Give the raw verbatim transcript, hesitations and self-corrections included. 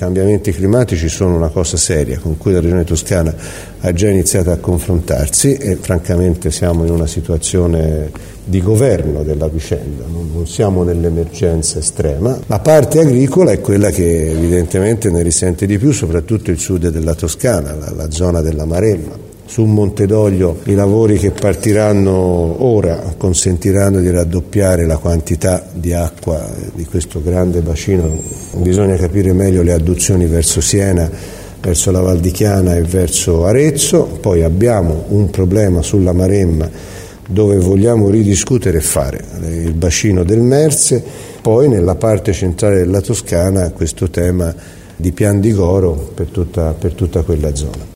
cambiamenti climatici sono una cosa seria con cui la Regione Toscana ha già iniziato a confrontarsi e francamente siamo in una situazione di governo della vicenda, non, non siamo nell'emergenza estrema. La parte agricola è quella che evidentemente ne risente di più, soprattutto il sud della Toscana, la, la zona della Maremma. Su Montedoglio i lavori che partiranno ora consentiranno di raddoppiare la quantità di acqua di questo grande bacino. Bisogna capire meglio le adduzioni verso Siena, verso la Val di Chiana e verso Arezzo. Poi abbiamo un problema sulla Maremma dove vogliamo ridiscutere e fare il bacino del Merse. Poi nella parte centrale della Toscana questo tema di Pian di Goro per tutta, per tutta quella zona.